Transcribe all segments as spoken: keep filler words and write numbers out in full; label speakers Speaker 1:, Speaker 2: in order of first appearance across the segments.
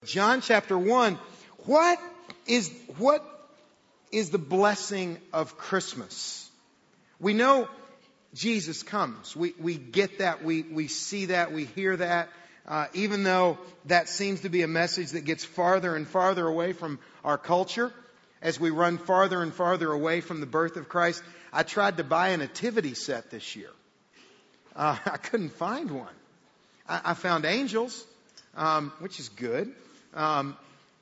Speaker 1: John chapter one, what is, what is the blessing of Christmas? We know Jesus comes. We, we get that. We, we see that. We hear that. Uh, even though that seems to be a message that gets farther and farther away from our culture, as we run farther and farther away from the birth of Christ. I tried to buy a nativity set this year. Uh, I couldn't find one. I, I found angels, um, which is good. Um,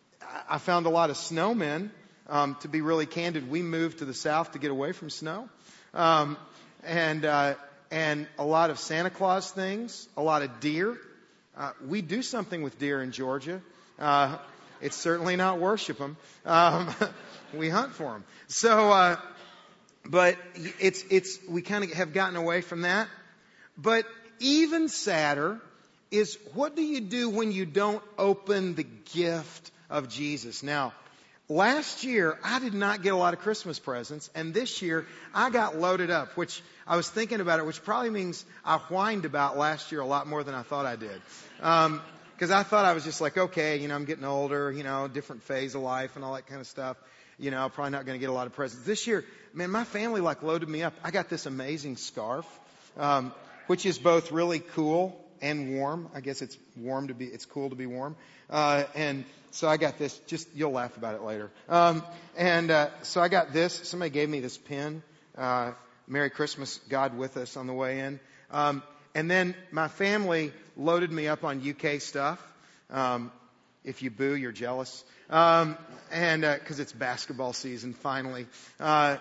Speaker 1: I found a lot of snowmen. Um, to be really candid, we moved to the south to get away from snow. Um, and, uh, and a lot of Santa Claus things, a lot of deer. Uh, we do something with deer in Georgia. Uh, it's certainly not worship them. Um, we hunt for them. So, uh, but it's, it's, we kind of have gotten away from that. But even sadder is, what do you do when you don't open the gift of Jesus? Now, last year, I did not get a lot of Christmas presents, and this year, I got loaded up, which I was thinking about it, which probably means I whined about last year a lot more than I thought I did. Um, cause I thought I was just like, okay, you know, I'm getting older, you know, different phase of life and all that kind of stuff. You know, probably not going to get a lot of presents. This year, man, my family like loaded me up. I got this amazing scarf, um, which is both really cool and warm. I guess it's warm to be, it's cool to be warm. Uh, and so I got this, just, you'll laugh about it later. Um, and, uh, so I got this, somebody gave me this pin, uh, Merry Christmas, God with us on the way in. Um, and then my family loaded me up on U K stuff. Um, if you boo, you're jealous. Um, and, uh, cause it's basketball season finally. Uh,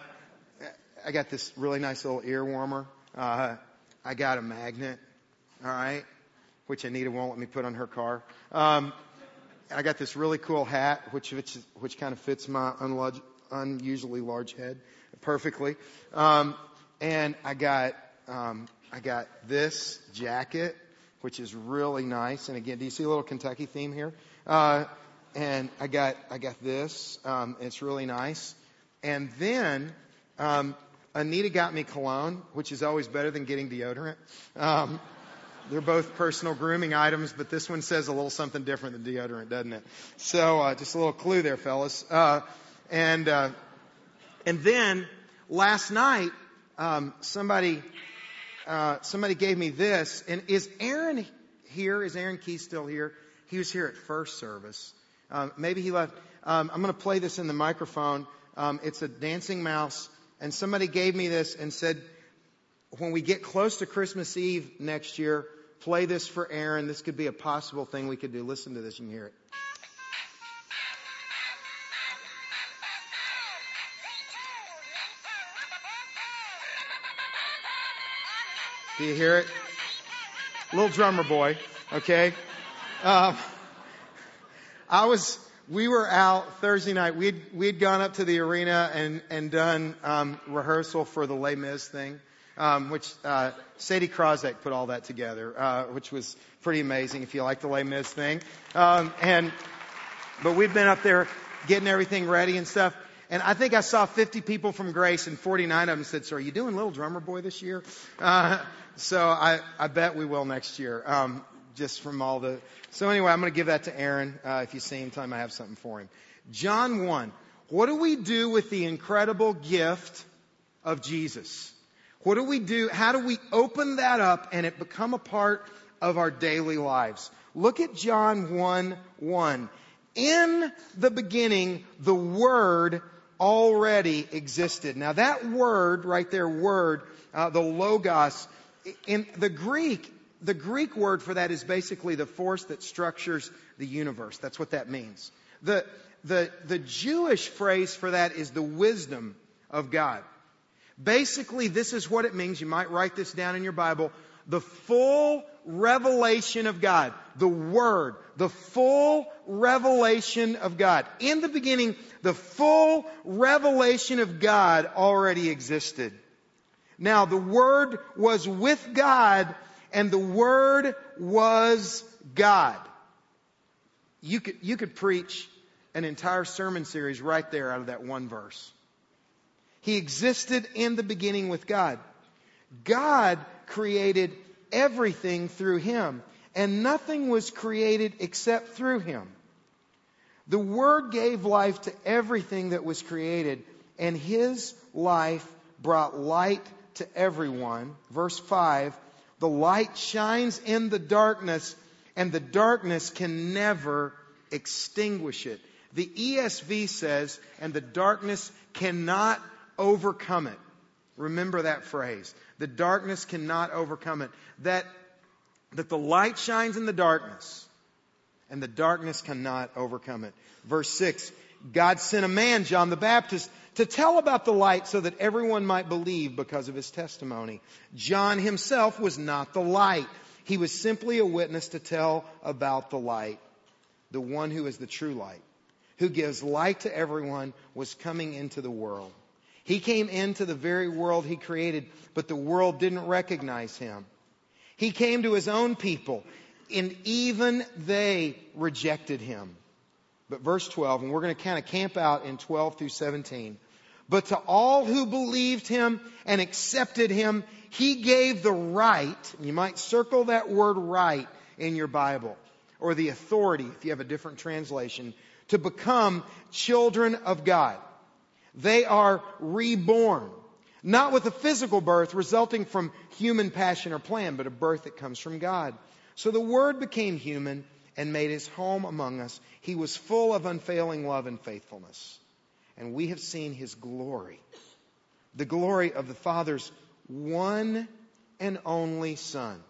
Speaker 1: I got this really nice little ear warmer. Uh, I got a magnet. All right, which Anita won't let me put on her car. Um, I got this really cool hat, which which, which kind of fits my unlug- unusually large head perfectly. Um, and I got um, I got this jacket, which is really nice. And again, do you see a little Kentucky theme here? Uh, and I got I got this. Um, it's really nice. And then um, Anita got me cologne, which is always better than getting deodorant. Um, They're both personal grooming items, but this one says a little something different than deodorant, doesn't it? So, uh, just a little clue there, fellas. Uh, and, uh, and then last night, um, somebody, uh, somebody gave me this. And is Aaron here? Is Aaron Key still here? He was here at first service. Um, maybe he left. Um, I'm going to play this in the microphone. Um, it's a dancing mouse. And somebody gave me this and said, when we get close to Christmas Eve next year, play this for Aaron. This could be a possible thing we could do. Listen to this. You can hear it. Do you hear it? Little drummer boy. Okay. Um, I was, we were out Thursday night. We'd, we'd gone up to the arena and, and done, um, rehearsal for the Les Mis thing. Um, which, uh, Sadie Krozek put all that together, uh, which was pretty amazing if you like the Les Mis thing. Um, and, but we've been up there getting everything ready and stuff. And I think I saw fifty people from Grace and forty-nine of them said, so are you doing Little Drummer Boy this year? Uh, so I, I bet we will next year. Um, just from all the, so anyway, I'm going to give that to Aaron. Uh, if you see him, tell him I have something for him. John one. What do we do with the incredible gift of Jesus? What do we do? How do we open that up and it become a part of our daily lives? Look at John one one. In the beginning, the Word already existed. Now that word right there, word, uh, the logos, in the Greek, the Greek word for that is basically the force that structures the universe. That's what that means. The, the, the Jewish phrase for that is the wisdom of God. Basically, this is what it means. You might write this down in your Bible. The full revelation of God. The Word. The full revelation of God. In the beginning, the full revelation of God already existed. Now, the Word was with God, and the Word was God. You could, you could preach an entire sermon series right there out of that one verse. He existed in the beginning with God. God created everything through Him, and nothing was created except through Him. The Word gave life to everything that was created, and His life brought light to everyone. Verse five, the light shines in the darkness, and the darkness can never extinguish it. The E S V says, and the darkness cannot overcome it. Remember that phrase. The darkness cannot overcome it. That, that the light shines in the darkness, and the darkness cannot overcome it. Verse six, God sent a man, John the Baptist, to tell about the light so that everyone might believe because of his testimony. John himself was not the light. He was simply a witness to tell about the light. The one who is the true light, who gives light to everyone, was coming into the world. He came into the very world He created, but the world didn't recognize Him. He came to His own people, and even they rejected Him. But verse twelve, and we're going to kind of camp out in twelve through seventeen. But to all who believed Him and accepted Him, He gave the right, you might circle that word right in your Bible, or the authority, if you have a different translation, to become children of God. They are reborn, not with a physical birth resulting from human passion or plan, but a birth that comes from God. So the Word became human and made His home among us. He was full of unfailing love and faithfulness. And we have seen His glory, the glory of the Father's one and only Son.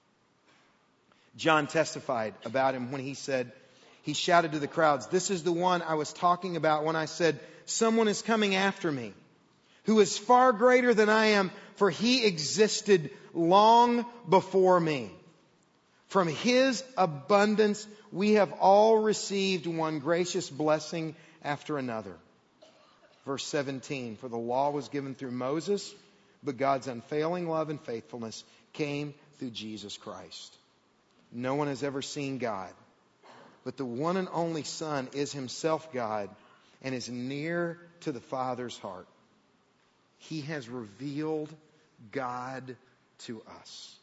Speaker 1: John testified about Him when he said, he shouted to the crowds, "This is the one I was talking about when I said, 'Someone is coming after me, who is far greater than I am, for He existed long before me.' From His abundance we have all received one gracious blessing after another." Verse seventeen, for the law was given through Moses, but God's unfailing love and faithfulness came through Jesus Christ. No one has ever seen God, but the one and only Son is Himself God and is near to the Father's heart. He has revealed God to us.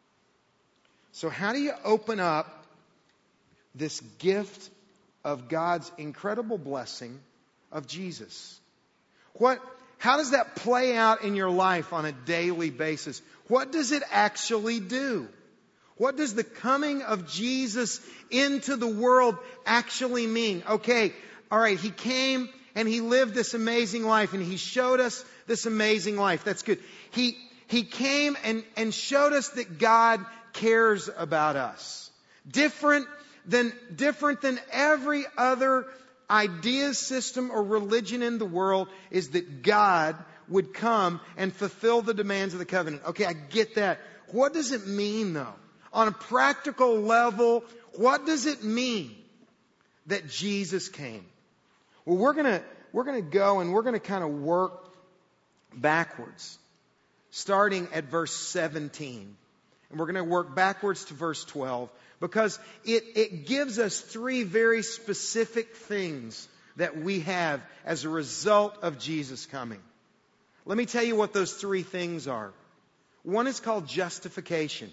Speaker 1: So how do you open up this gift of God's incredible blessing of Jesus? What, how does that play out in your life on a daily basis? What does it actually do? What does the coming of Jesus into the world actually mean? Okay, all right, He came and He lived this amazing life and He showed us this amazing life. That's good. He, he came and, and showed us that God cares about us. Different than, different than every other idea, system, or religion in the world is that God would come and fulfill the demands of the covenant. Okay, I get that. What does it mean though? On a practical level, what does it mean that Jesus came? Well, we're gonna, we're gonna go and we're gonna kind of work backwards, starting at verse seventeen. And we're gonna work backwards to verse twelve, because it, it gives us three very specific things that we have as a result of Jesus coming. Let me tell you what those three things are. One is called justification.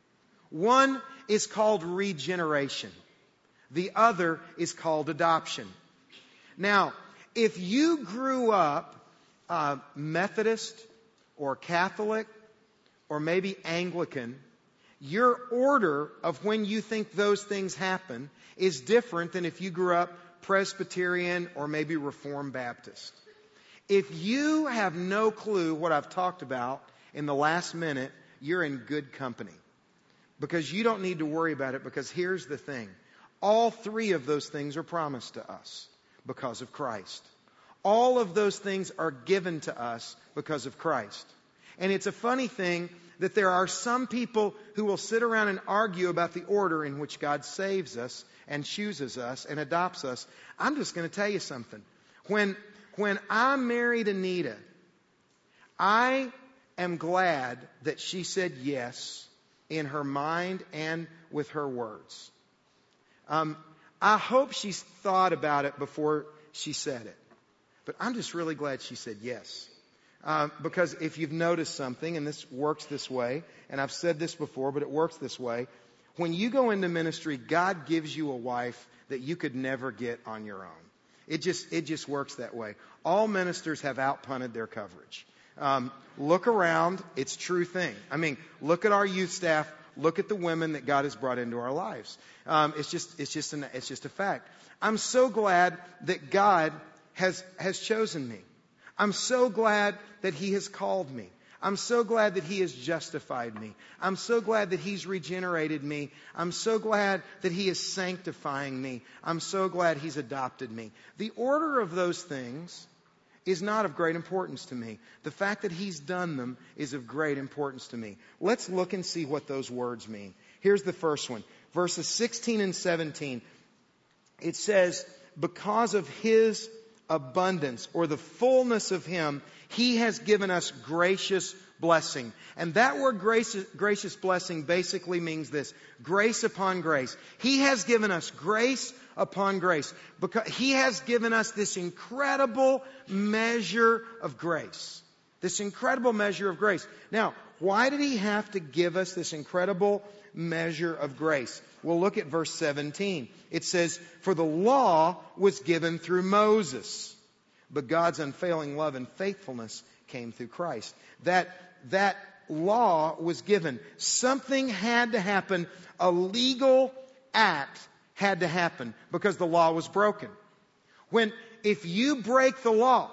Speaker 1: One is called regeneration. The other is called adoption. Now, if you grew up uh, Methodist or Catholic or maybe Anglican, your order of when you think those things happen is different than if you grew up Presbyterian or maybe Reformed Baptist. If you have no clue what I've talked about in the last minute, you're in good company. Because you don't need to worry about it, because here's the thing. All three of those things are promised to us because of Christ. All of those things are given to us because of Christ. And it's a funny thing that there are some people who will sit around and argue about the order in which God saves us and chooses us and adopts us. I'm just going to tell you something. When, when I married Anita, I am glad that she said yes in her mind and with her words. Um, I hope she's thought about it before she said it. But I'm just really glad she said yes. Uh, because if you've noticed something, and this works this way, and I've said this before, but it works this way, When you go into ministry, God gives you a wife that you could never get on your own. It just, it just works that way. All ministers have outpunted their coverage. Um, look around. It's a true thing. I mean, look at our youth staff. Look at the women that God has brought into our lives. Um, it's just, it's just, an, it's just a fact. I'm so glad that God has, has chosen me. I'm so glad that He has called me. I'm so glad that He has justified me. I'm so glad that He's regenerated me. I'm so glad that He is sanctifying me. I'm so glad He's adopted me. The order of those things is not of great importance to me. The fact that He's done them is of great importance to me. Let's look and see what those words mean. Here's the first one. Verses sixteen and seventeen. It says, because of His abundance, or the fullness of Him, He has given us gracious blessing. And that word gracious, gracious blessing basically means this: grace upon grace. He has given us grace upon grace. Because He has given us this incredible measure of grace. This incredible measure of grace. Now, why did He have to give us this incredible measure of grace? Well, look at verse seventeen. It says, for the law was given through Moses, but God's unfailing love and faithfulness came through Christ. That, that law was given. Something had to happen. A legal act had to happen because the law was broken. When, if you break the law,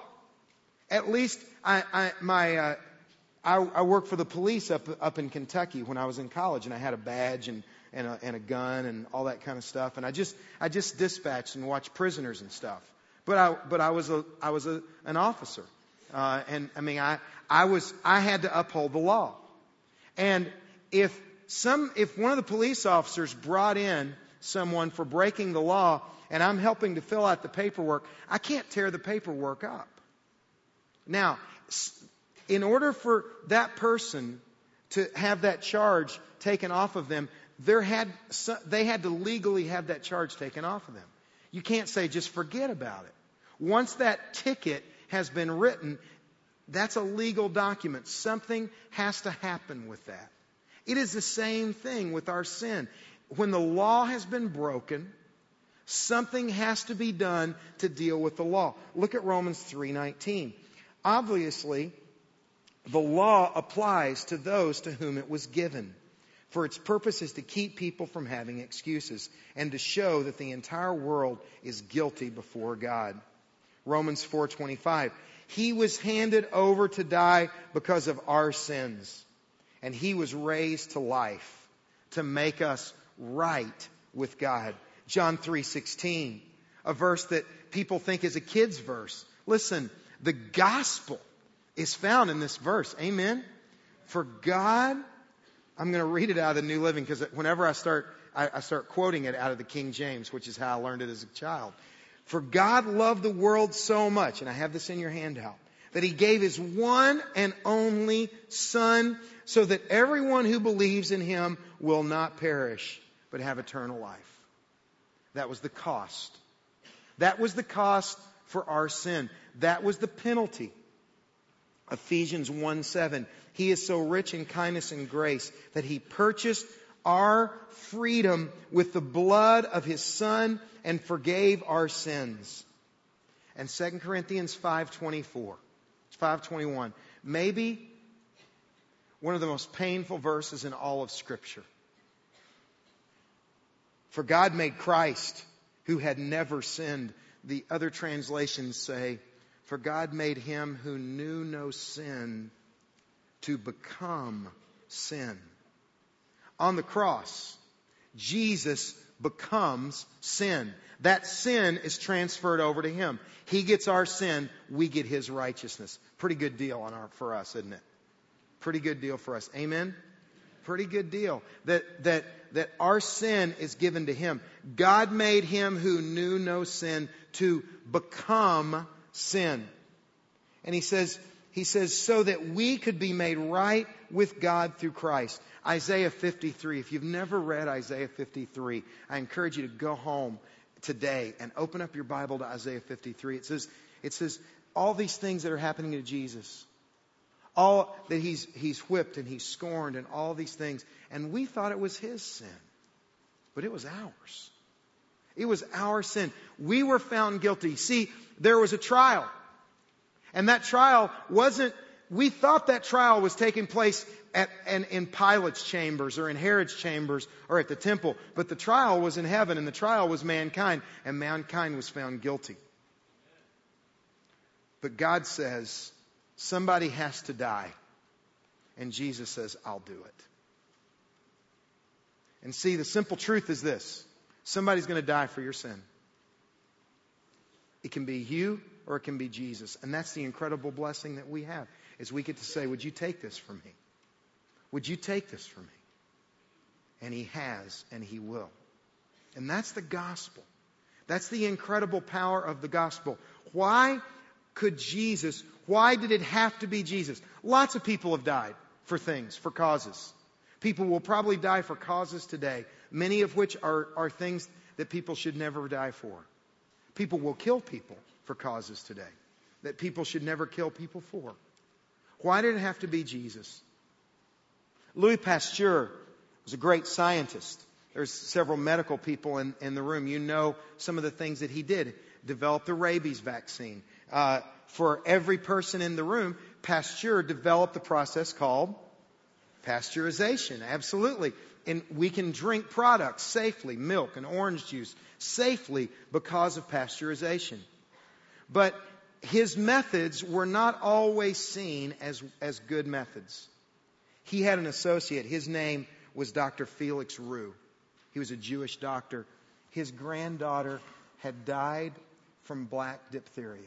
Speaker 1: at least I, I my, uh, I, I worked for the police up, up in Kentucky when I was in college, and I had a badge and, and a, and a gun and all that kind of stuff. And I just, I just dispatched and watched prisoners and stuff. But I, but I was a, I was a, an officer. Uh, and I mean, I, I was, I had to uphold the law. And if some, if one of the police officers brought in someone for breaking the law, and I'm helping to fill out the paperwork, I can't tear the paperwork up. Now, in order for that person to have that charge taken off of them, there had, they had to legally have that charge taken off of them. You can't say just forget about it. Once that ticket has been written, that's a legal document. Something has to happen with that. It is the same thing with our sin. When the law has been broken, something has to be done to deal with the law. Look at Romans three nineteen. Obviously, the law applies to those to whom it was given. For its purpose is to keep people from having excuses and to show that the entire world is guilty before God. Romans four twenty-five. He was handed over to die because of our sins, and He was raised to life to make us right with God. John three sixteen, a verse that people think is a kid's verse. Listen, the gospel is found in this verse. Amen? For God, I'm going to read it out of the New Living, because whenever I start, I, I start quoting it out of the King James, which is how I learned it as a child. For God loved the world so much, and I have this in your handout, that He gave His one and only Son, so that everyone who believes in Him will not perish, but have eternal life. That was the cost. That was the cost for our sin. That was the penalty. Ephesians one seven. He is so rich in kindness and grace that He purchased our freedom with the blood of His Son and forgave our sins. And Second Corinthians five twenty-four, five twenty-one. Maybe one of the most painful verses in all of Scripture. For God made Christ, who had never sinned. The other translations say, for God made Him who knew no sin to become sin. On the cross, Jesus becomes sin. That sin is transferred over to Him. He gets our sin, we get His righteousness. Pretty good deal on our, for us, isn't it? Pretty good deal for us. Amen? Pretty good deal. That, that, that our sin is given to Him. God made Him who knew no sin to become sin. And He says, He says, so that we could be made right with God through Christ. Isaiah fifty-three. If you've never read Isaiah fifty-three, I encourage you to go home today and open up your Bible to Isaiah fifty-three. It says, it says all these things that are happening to Jesus. All that he's, he's whipped and he's scorned and all these things. And we thought it was His sin. but it was ours. It was our sin. We were found guilty. See, there was a trial. And that trial wasn't, we thought that trial was taking place at, in, in Pilate's chambers or in Herod's chambers or at the temple. But the trial was in heaven, and the trial was mankind, and mankind was found guilty. But God says, somebody has to die. And Jesus says, I'll do it. And see, the simple truth is this. Somebody's going to die for your sin. It can be you or it can be Jesus. And that's the incredible blessing that we have, is we get to say, would you take this from me? Would you take this from me? And He has, and He will. And that's the gospel. That's the incredible power of the gospel. Why could Jesus, why did it have to be Jesus? Lots of people have died for things, for causes. People will probably die for causes today, many of which are, are things that people should never die for. People will kill people for causes today that people should never kill people for. Why did it have to be Jesus? Louis Pasteur was a great scientist. There's several medical people in, in the room. You know some of the things that he did. Developed the rabies vaccine. Uh, for every person in the room, Pasteur developed the process called pasteurization. Absolutely. And we can drink products safely, milk and orange juice, safely because of pasteurization. But his methods were not always seen as, as good methods. He had an associate. His name was Doctor Felix Roux. He was a Jewish doctor. His granddaughter had died from black diphtheria.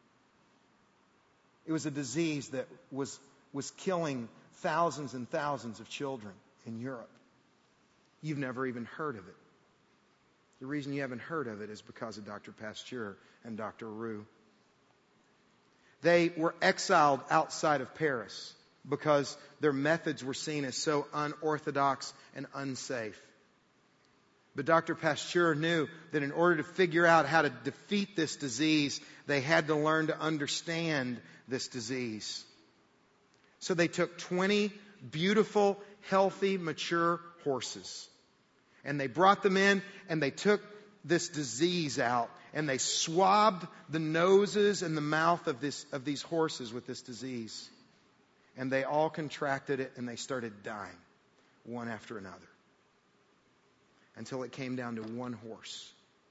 Speaker 1: It was a disease that was, was killing thousands and thousands of children in Europe. You've never even heard of it. The reason you haven't heard of it is because of Doctor Pasteur and Doctor Roux. They were exiled outside of Paris because their methods were seen as so unorthodox and unsafe. But Doctor Pasteur knew that in order to figure out how to defeat this disease, they had to learn to understand this disease. So they took twenty beautiful, healthy, mature horses. And they brought them in and they took this disease out. And they swabbed the noses and the mouth of, this, of these horses with this disease. And they all contracted it and they started dying, one after another. Until it came down to one horse.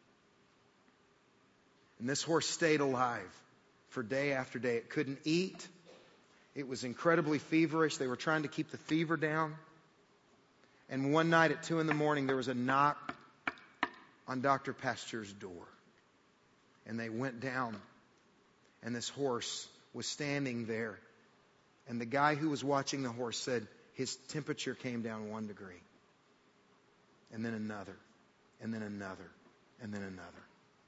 Speaker 1: And this horse stayed alive for day after day. It couldn't eat. It was incredibly feverish. They were trying to keep the fever down. And one night at two in the morning, there was a knock on Doctor Pasteur's door. And they went down. And this horse was standing there. And the guy who was watching the horse said his temperature came down one degree. And then another. And then another. And then another.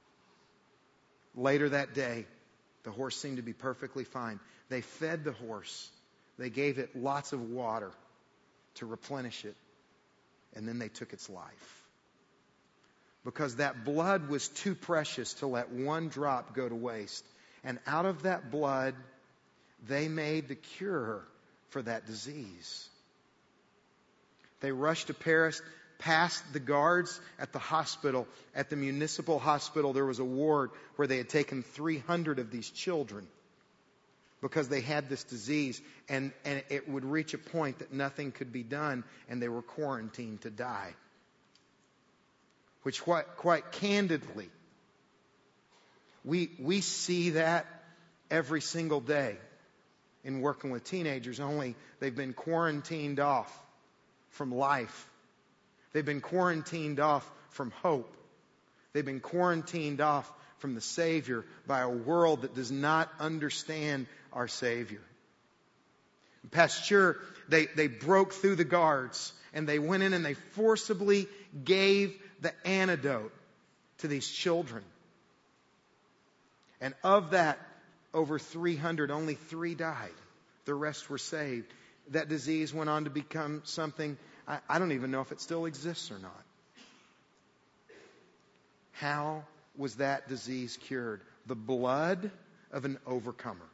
Speaker 1: Later that day, the horse seemed to be perfectly fine. They fed the horse. They gave it lots of water to replenish it. And then they took its life. Because that blood was too precious to let one drop go to waste. And out of that blood, they made the cure for that disease. They rushed to Paris, past the guards at the hospital. At the municipal hospital, there was a ward where they had taken three hundred of these children because they had this disease. And, and it would reach a point that nothing could be done, and they were quarantined to die. Which quite, quite candidly, we, we see that every single day in working with teenagers, only they've been quarantined off from life. They've been quarantined off from hope. They've been quarantined off from the Savior by a world that does not understand our Savior. Pasteur, they, they broke through the guards and they went in and they forcibly gave the antidote to these children. And of that, over three hundred, only three died. The rest were saved. That disease went on to become something, I, I don't even know if it still exists or not. How was that disease cured? The blood of an overcomer.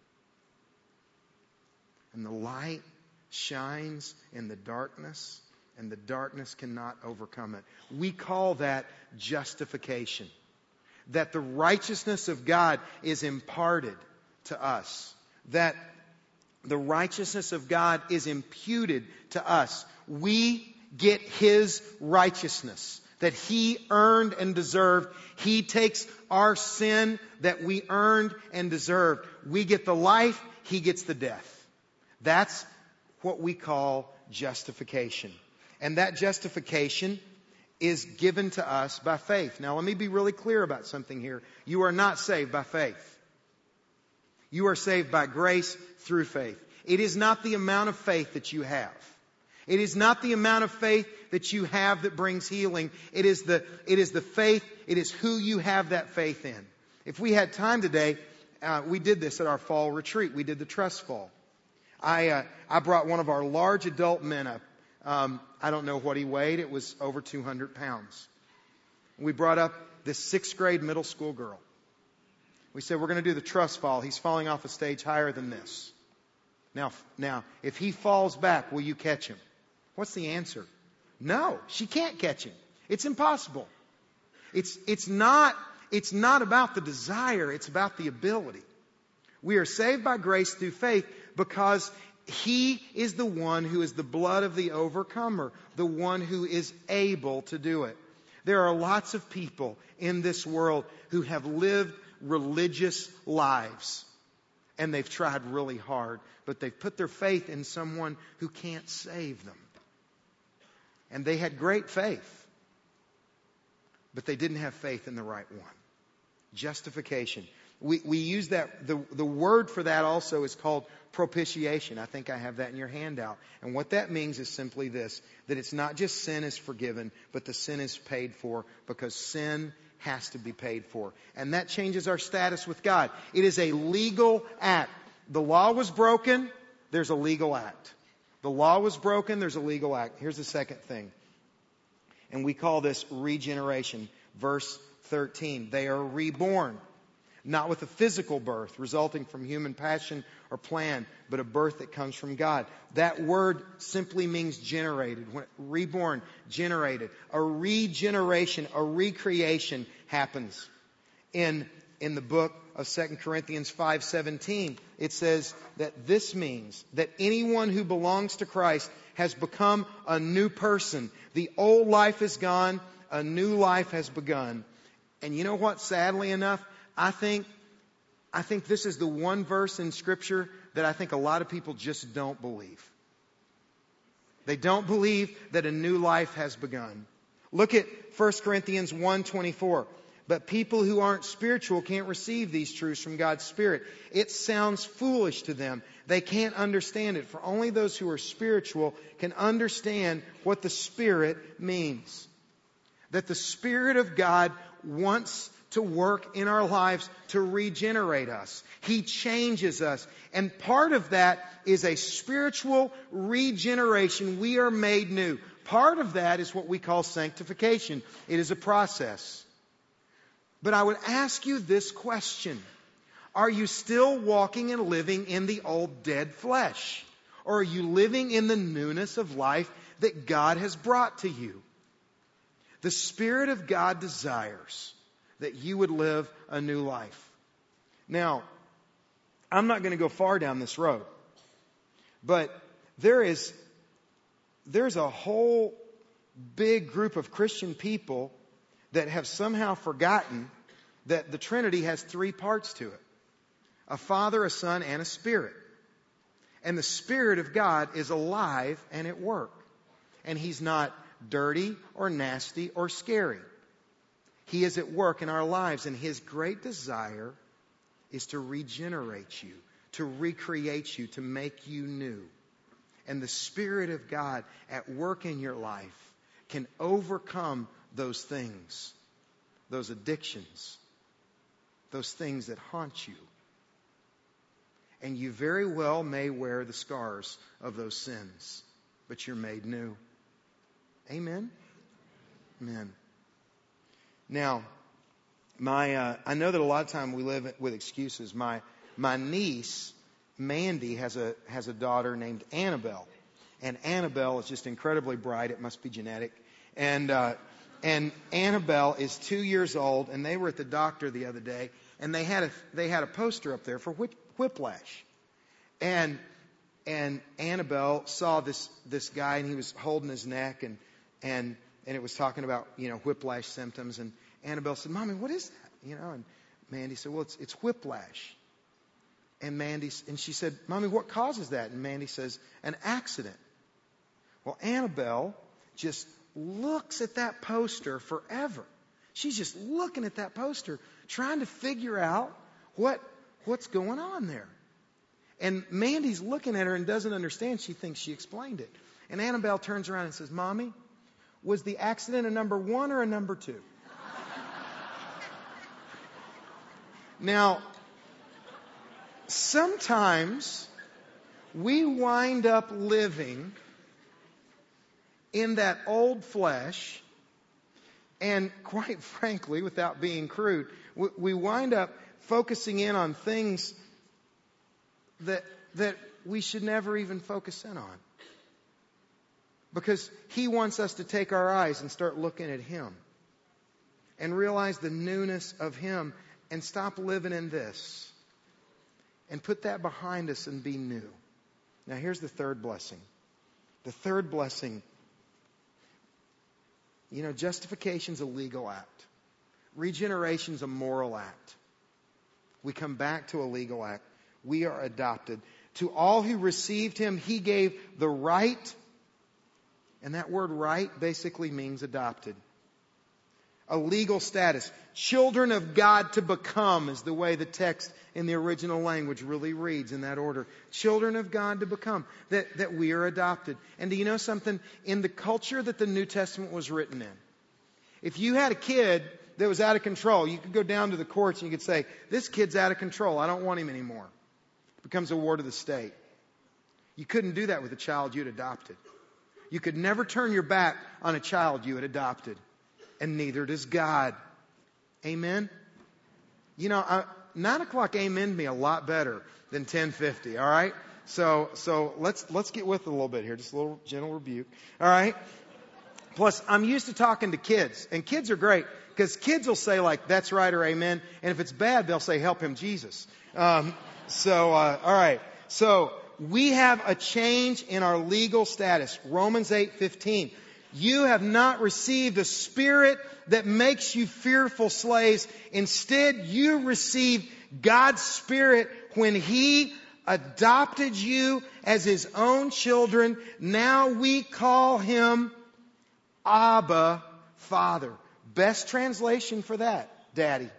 Speaker 1: And the light shines in the darkness, and the darkness cannot overcome it. We call that justification. That the righteousness of God is imparted to us. That the righteousness of God is imputed to us. We get His righteousness that He earned and deserved. He takes our sin that we earned and deserved. We get the life, He gets the death. That's what we call justification. And that justification is given to us by faith. Now let me be really clear about something here. You are not saved by faith. You are saved by grace through faith. It is not the amount of faith that you have. It is not the amount of faith that you have that brings healing. It is the, it is the faith, it is who you have that faith in. If we had time today, uh, we did this at our fall retreat. We did the trust fall. I, uh, I brought one of our large adult men up. Um, I don't know what he weighed. It was over two hundred pounds. We brought up this sixth grade middle school girl. We said, we're going to do the trust fall. He's falling off a stage higher than this. Now, now, if he falls back, will you catch him? What's the answer? No, she can't catch him. It's impossible. It's, it's not, it's not about the desire. It's about the ability. We are saved by grace through faith because He is the one who is the blood of the overcomer, the one who is able to do it. There are lots of people in this world who have lived religious lives, and they've tried really hard, but they've put their faith in someone who can't save them. And they had great faith, but they didn't have faith in the right one. Justification. We, we use that, the, the word for that also is called propitiation. I think I have that in your handout. And what that means is simply this, that it's not just sin is forgiven, but the sin is paid for because sin has to be paid for. And that changes our status with God. It is a legal act. The law was broken, there's a legal act. The law was broken, there's a legal act. Here's the second thing. And we call this regeneration. Verse thirteen. They are reborn. Not with a physical birth resulting from human passion or plan, but a birth that comes from God. That word simply means generated. When, reborn, generated. A regeneration, a recreation happens. In, in the book of Second Corinthians five seventeen, it says that this means that anyone who belongs to Christ has become a new person. The old life is gone, a new life has begun. And you know what, sadly enough, I think, I think this is the one verse in Scripture that I think a lot of people just don't believe. They don't believe that a new life has begun. Look at First Corinthians one twenty-four. But people who aren't spiritual can't receive these truths from God's Spirit. It sounds foolish to them. They can't understand it. For only those who are spiritual can understand what the Spirit means. That the Spirit of God wants to work in our lives to regenerate us. He changes us. And part of that is a spiritual regeneration. We are made new. Part of that is what we call sanctification. It is a process. But I would ask you this question. Are you still walking and living in the old dead flesh? Or are you living in the newness of life that God has brought to you? The Spirit of God desires that you would live a new life. Now, I'm not going to go far down this road, but there is, there's a whole big group of Christian people that have somehow forgotten that the Trinity has three parts to it. A Father, a Son, and a Spirit. And the Spirit of God is alive and at work. And He's not dirty or nasty or scary. He is at work in our lives, and His great desire is to regenerate you, to recreate you, to make you new. And the Spirit of God at work in your life can overcome those things, those addictions, those things that haunt you. And you very well may wear the scars of those sins, but you're made new. Amen? Amen. Now, my uh, I know that a lot of time we live with excuses. My my niece, Mandy, has a has a daughter named Annabelle. And Annabelle is just incredibly bright. It must be genetic. And, uh, and Annabelle is two years old, and they were at the doctor the other day, and they had a, they had a poster up there for whip, whiplash. And, and Annabelle saw this, this guy, and he was holding his neck, and, and, and it was talking about, you know, whiplash symptoms. And Annabelle said, "Mommy, what is that?" You know, and Mandy said, "Well, it's, it's whiplash." And Mandy, and she said, "Mommy, what causes that?" And Mandy says, "An accident." Well, Annabelle just looks at that poster forever. She's just looking at that poster, trying to figure out what, what's going on there. And Mandy's looking at her and doesn't understand. She thinks she explained it. And Annabelle turns around and says, "Mommy, was the accident a number one or a number two?" Now, sometimes we wind up living in that old flesh, and quite frankly, without being crude, we wind up focusing in on things that that we should never even focus in on. Because He wants us to take our eyes and start looking at Him and realize the newness of Him and stop living in this and put that behind us and be new. Now here's the third blessing. The third blessing, you know, justification's a legal act. Regeneration's a moral act. We come back to a legal act. We are adopted. To all who received Him, He gave the right. And that word right basically means adopted. A legal status. Children of God to become is the way the text in the original language really reads in that order. Children of God to become. That, that we are adopted. And do you know something? In the culture that the New Testament was written in, if you had a kid that was out of control, you could go down to the courts and you could say, "This kid's out of control. I don't want him anymore." It becomes a ward of the state. You couldn't do that with a child you had adopted. You could never turn your back on a child you had adopted. And neither does God. Amen? You know, I, nine o'clock amen me a lot better than ten fifty, all right? So so let's let's get with it a little bit here. Just a little gentle rebuke, all right? Plus, I'm used to talking to kids. And kids are great because kids will say, like, "That's right," or "Amen." And if it's bad, they'll say, "Help him, Jesus." Um, so, uh, all right. So we have a change in our legal status. Romans eight fifteen. You have not received a spirit that makes you fearful slaves. Instead, you received God's Spirit when He adopted you as His own children. Now we call Him Abba, Father. Best translation for that, Daddy.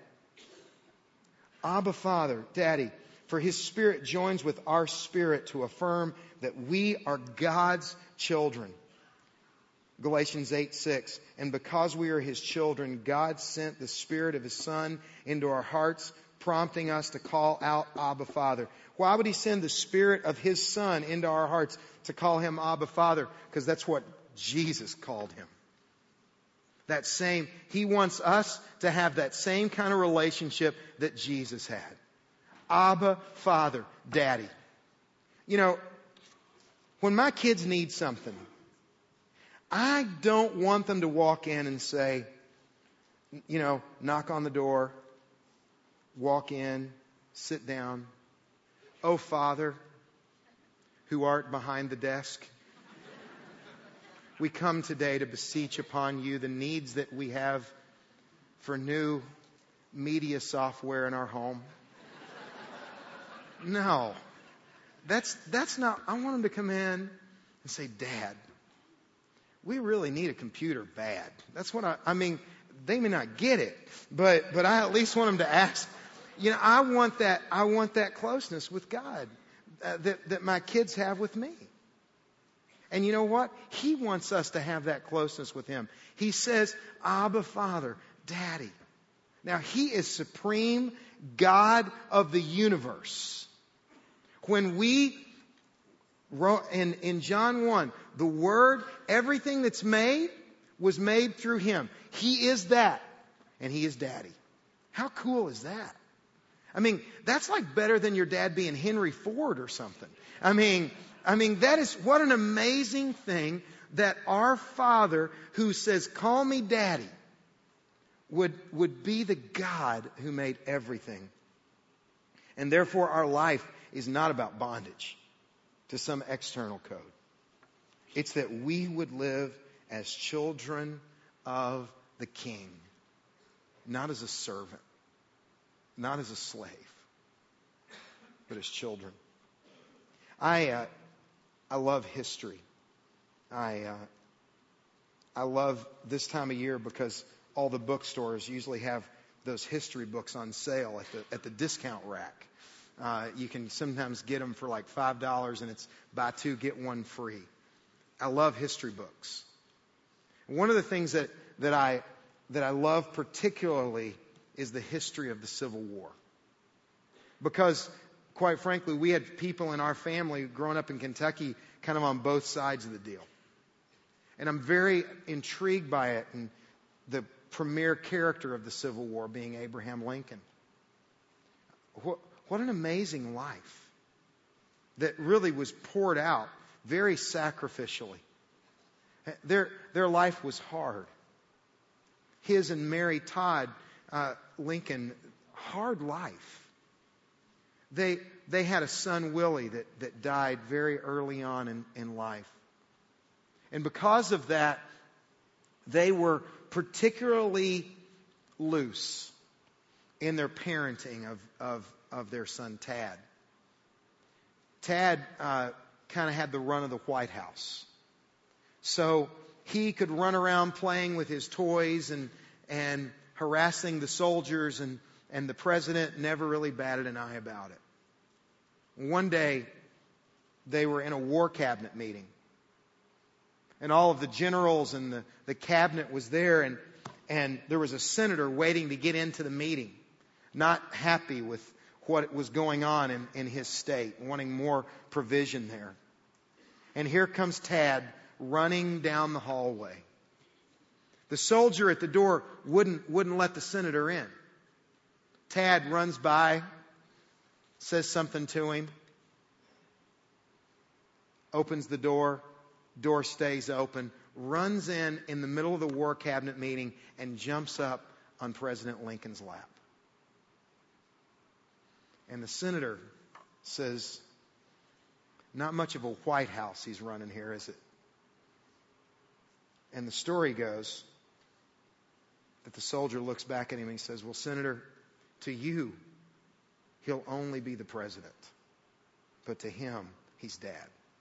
Speaker 1: Abba, Father, Daddy. For His Spirit joins with our spirit to affirm that we are God's children. Galatians eight six. And because we are His children, God sent the Spirit of His Son into our hearts, prompting us to call out Abba, Father. Why would He send the Spirit of His Son into our hearts to call Him Abba, Father? Because that's what Jesus called Him. That same, He wants us to have that same kind of relationship that Jesus had. Abba, Father, Daddy. You know, when my kids need something, I don't want them to walk in and say, you know, knock on the door, walk in, sit down. "Oh, Father, who art behind the desk, we come today to beseech upon you the needs that we have for new media software in our home." No, that's, that's not, I want them to come in and say, "Dad, we really need a computer bad." That's what I, I mean, they may not get it, but, but I at least want them to ask. You know, I want that, I want that closeness with God uh, that, that my kids have with me. And you know what? He wants us to have that closeness with Him. He says, "Abba, Father, Daddy." Now, He is supreme God of the universe. When we In, in John one, the Word, everything that's made was made through Him. He is that. And He is Daddy. How cool is that? I mean, that's like better than your dad being Henry Ford or something. I mean, I mean, that is, what an amazing thing that our Father who says, call me Daddy, would, would be the God who made everything. And therefore our life is not about bondage to some external code. It's that we would live as children of the King, not as a servant, not as a slave, but as children. I uh, I love history. I uh, I love this time of year because all the bookstores usually have those history books on sale at the at the discount rack. Uh, you can sometimes get them for like five dollars, and it's buy two get one free. I love history books. One of the things that that I that I love particularly is the history of the Civil War, because, quite frankly, we had people in our family growing up in Kentucky kind of on both sides of the deal. And I'm very intrigued by it, and the premier character of the Civil War being Abraham Lincoln. What, what an amazing life that really was poured out very sacrificially. Their, their life was hard. His and Mary Todd uh, Lincoln, hard life. They they had a son, Willie, that, that died very early on in, in life. And because of that, they were particularly loose in their parenting of, of, of their son, Tad. Tad uh, kind of had the run of the White House. So he could run around playing with his toys and, and harassing the soldiers, and, and the president never really batted an eye about it. One day, they were in a war cabinet meeting. And all of the generals and the, the cabinet was there, and, and there was a senator waiting to get into the meeting, not happy with what was going on in, in his state, wanting more provision there. And here comes Tad running down the hallway. The soldier at the door wouldn't, wouldn't let the senator in. Tad runs by, says something to him, opens the door, door stays open, runs in in the middle of the war cabinet meeting and jumps up on President Lincoln's lap. And the senator says, not much of a White House he's running here, is it? And the story goes that the soldier looks back at him and he says, well, Senator, to you, he'll only be the president. But to him, he's dad.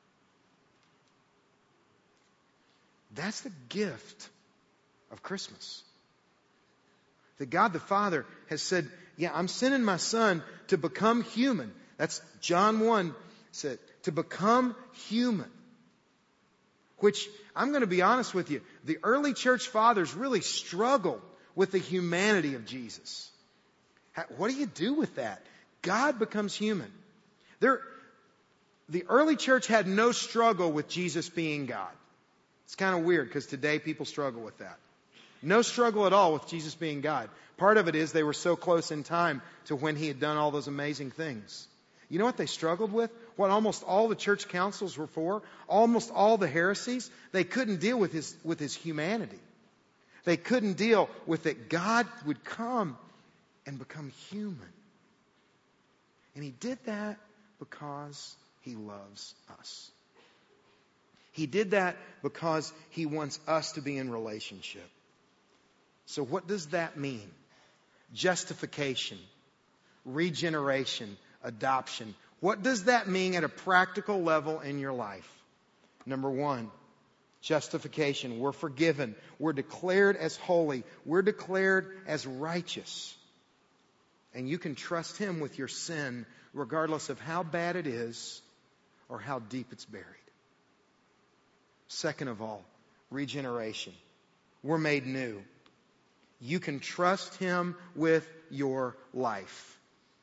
Speaker 1: That's the gift of Christmas. That God the Father has said, yeah, I'm sending my son to become human. That's John one said, to become human. Which, I'm going to be honest with you, the early church fathers really struggled with the humanity of Jesus. What do you do with that? God becomes human. There, the early church had no struggle with Jesus being God. It's kind of weird because today people struggle with that. No struggle at all with Jesus being God. Part of it is they were so close in time to when he had done all those amazing things. You know what they struggled with? What almost all the church councils were for? Almost all the heresies? They couldn't deal with his, with his humanity. They couldn't deal with that God would come and become human. And he did that because he loves us. He did that because he wants us to be in relationship. So what does that mean? Justification, regeneration, adoption. What does that mean at a practical level in your life? Number one, justification. We're forgiven. We're declared as holy. We're declared as righteous. And you can trust him with your sin regardless of how bad it is or how deep it's buried. Second of all, regeneration. We're made new. You can trust him with your life.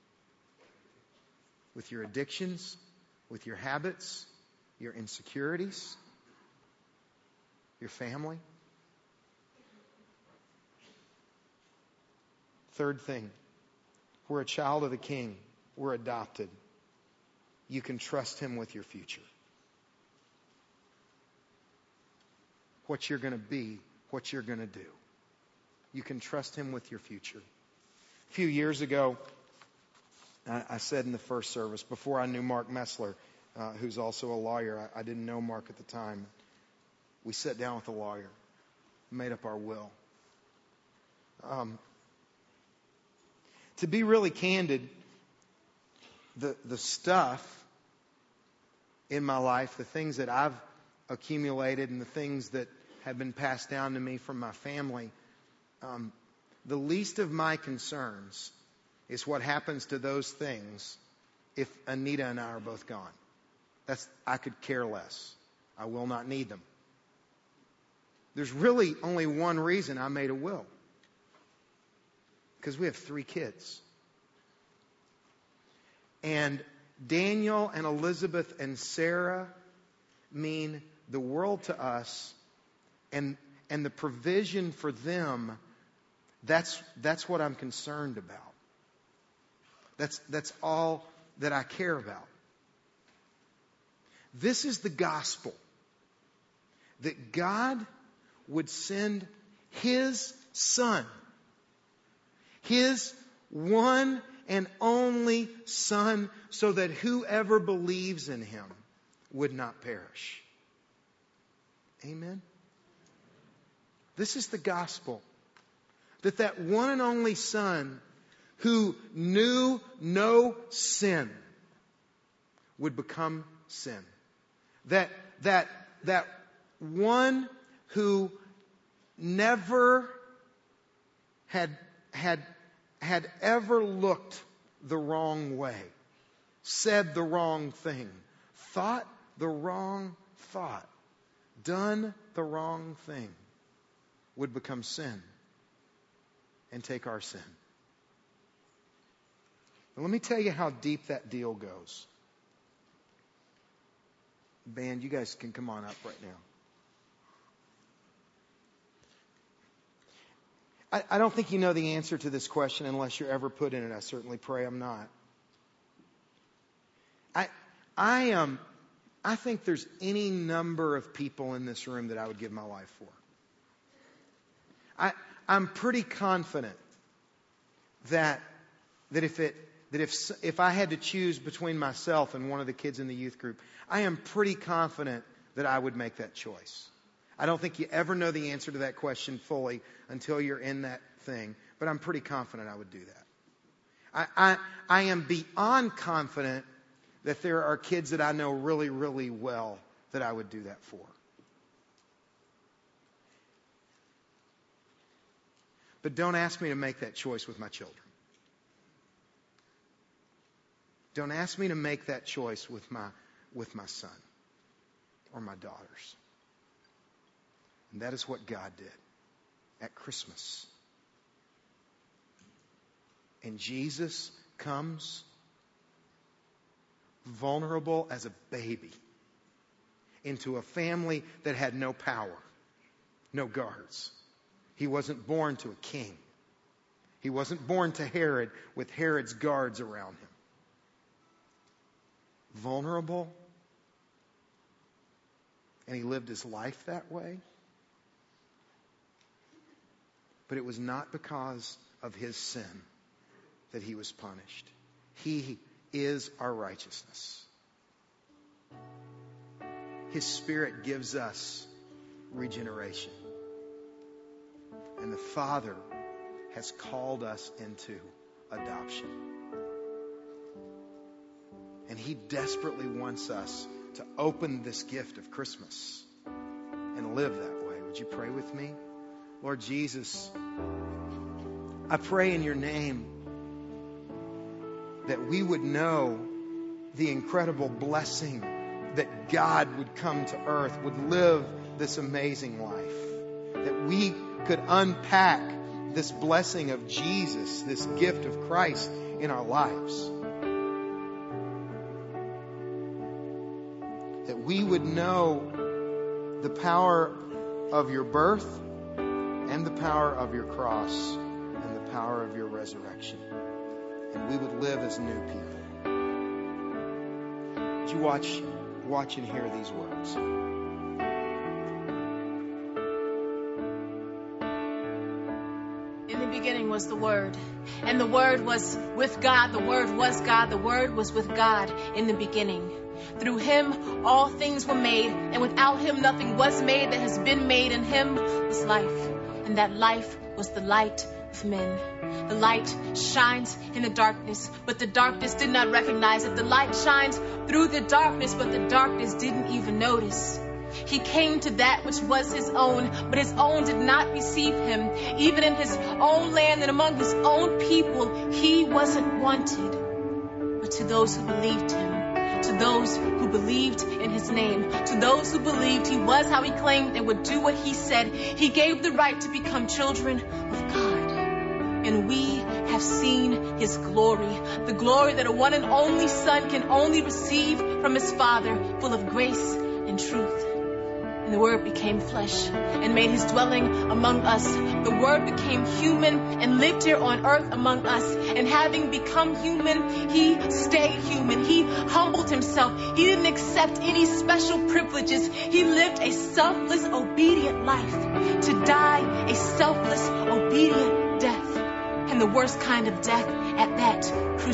Speaker 1: With your addictions, with your habits, your insecurities, your family. Third thing, we're a child of the King. We're adopted. You can trust him with your future. what you're going to be, what you're going to do. You can trust Him with your future. A few years ago, I, I said in the first service, before I knew Mark Messler, uh, who's also a lawyer, I, I didn't know Mark at the time. We sat down with a lawyer, made up our will. Um, to be really candid, the the stuff in my life, the things that I've accumulated and the things that have been passed down to me from my family, um, the least of my concerns is what happens to those things if Anita and I are both gone. That's, I could care less. I will not need them. There's really only one reason I made a will. Because we have three kids. And Daniel and Elizabeth and Sarah mean the world to us. And, and the provision for them, that's, that's what I'm concerned about. That's, that's all that I care about. This is the gospel. That God would send His Son, His one and only Son, so that whoever believes in Him would not perish. Amen? This is the gospel. That that one and only Son, who knew no sin, would become sin. That, that, that one who never had, had, had ever looked the wrong way, said the wrong thing, thought the wrong thought, done the wrong thing, would become sin and take our sin. Now, let me tell you how deep that deal goes. Band, you guys can come on up right now. I, I don't think you know the answer to this question unless you're ever put in it. I certainly pray I'm not. I I um I think there's any number of people in this room that I would give my life for. I I'm pretty confident that that if it that if if I had to choose between myself and one of the kids in the youth group, I am pretty confident that I would make that choice. I don't think you ever know the answer to that question fully until you're in that thing, but I'm pretty confident I would do that. I I, I am beyond confident that there are kids that I know really, really well that I would do that for. But don't ask me to make that choice with my children. Don't ask me to make that choice with my with my son or my daughters. And that is what God did at Christmas. And Jesus comes vulnerable as a baby into a family that had no power, no guards. He wasn't born to a king. He wasn't born to Herod with Herod's guards around him. Vulnerable. And he lived his life that way. But it was not because of his sin that he was punished. He is our righteousness. His Spirit gives us regeneration. And the Father has called us into adoption. And He desperately wants us to open this gift of Christmas and live that way. Would you pray with me? Lord Jesus, I pray in your name that we would know the incredible blessing that God would come to earth, would live this amazing life, that we could unpack this blessing of Jesus, this gift of Christ in our lives. That we would know the power of your birth and the power of your cross and the power of your resurrection. And we would live as new people. Would you watch, watch and hear these words?
Speaker 2: was the Word, and the Word was with God. The Word was God. The Word was with God in the beginning. Through him, all things were made, and without him, nothing was made that has been made. In him was life, and that life was the light of men. The light shines in the darkness, but the darkness did not recognize it. The light shines through the darkness, but the darkness didn't even notice. He came to that which was his own, but his own did not receive him. Even in his own land and among his own people, he wasn't wanted. But to those who believed him, to those who believed in his name, to those who believed he was how he claimed and would do what he said, he gave the right to become children of God. And we have seen his glory, the glory that a one and only Son can only receive from his Father, full of grace and truth. And the Word became flesh and made his dwelling among us. The Word became human and lived here on earth among us. And having become human, he stayed human. He humbled himself. He didn't accept any special privileges. He lived a selfless, obedient life to die a selfless, obedient death. And the worst kind of death at that,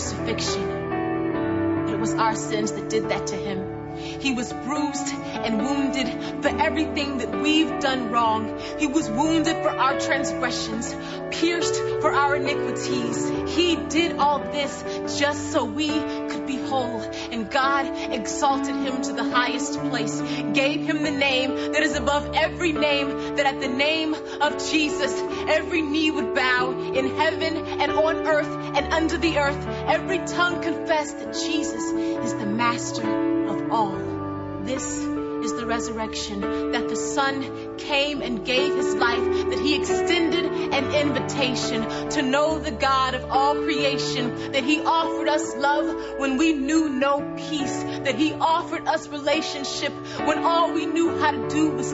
Speaker 2: crucifixion. But it was our sins that did that to him. He was bruised and wounded for everything that we've done wrong. He was wounded for our transgressions, pierced for our iniquities. He did all this just so we could be whole. And God exalted him to the highest place, gave him the name that is above every name, that at the name of Jesus, every knee would bow in heaven and on earth and under the earth. Every tongue confess that Jesus is the master of all. This is the resurrection, that the Son came and gave his life, that he extended an invitation to know the God of all creation, that he offered us love when we knew no peace, that he offered us relationship when all we knew how to do was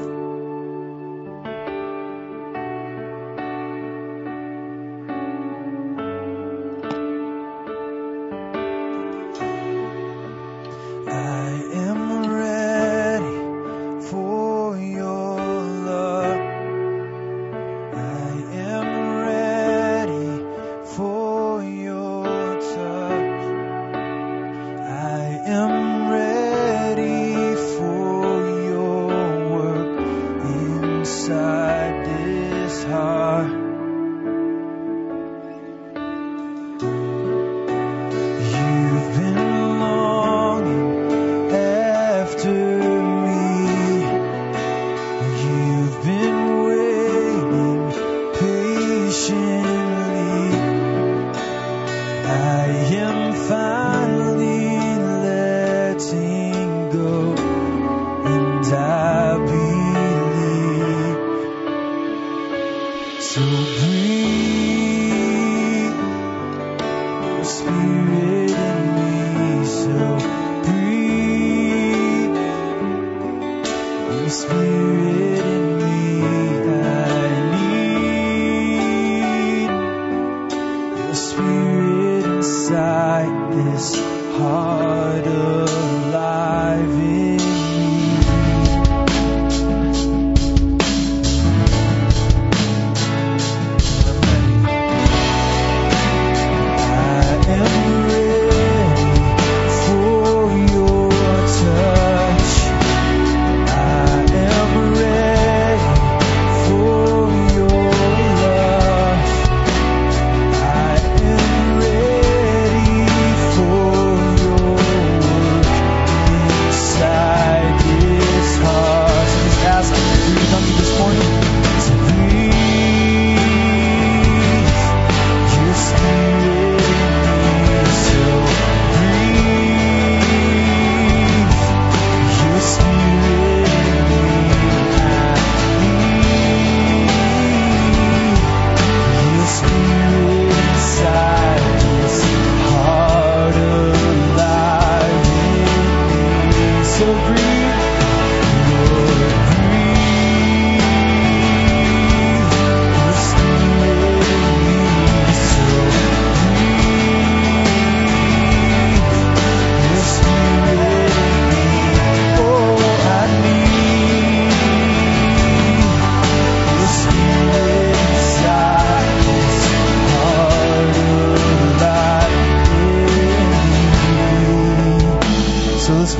Speaker 3: for your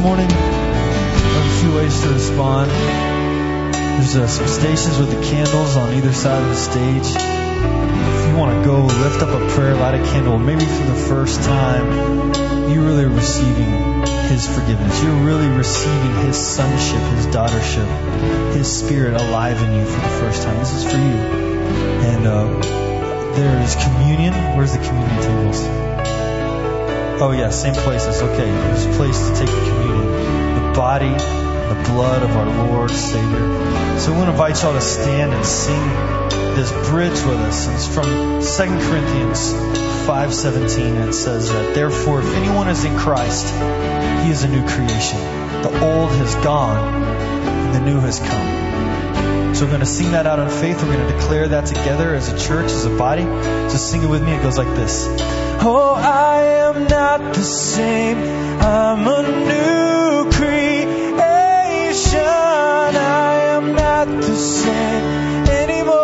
Speaker 3: morning, I have a few ways to respond. There's uh, some stations with the candles on either side of the stage. If you want to go lift up a prayer, light a candle, maybe for the first time, you're really receiving His forgiveness. You're really receiving His sonship, His daughtership, His Spirit alive in you for the first time. This is for you. And uh, there is communion. Where's the communion tables? Oh yeah, same places. Okay, there's a place to take the communion. The body, the blood of our Lord, Savior. So we want to invite y'all to stand and sing this bridge with us. It's from Second Corinthians five seventeen. It says that, therefore, if anyone is in Christ, he is a new creation. The old has gone, and the new has come. So we're going to sing that out in faith. We're going to declare that together as a church, as a body. Just sing it with me. It goes like this. Oh, I am not the same. I'm a new creation. I am not the same anymore.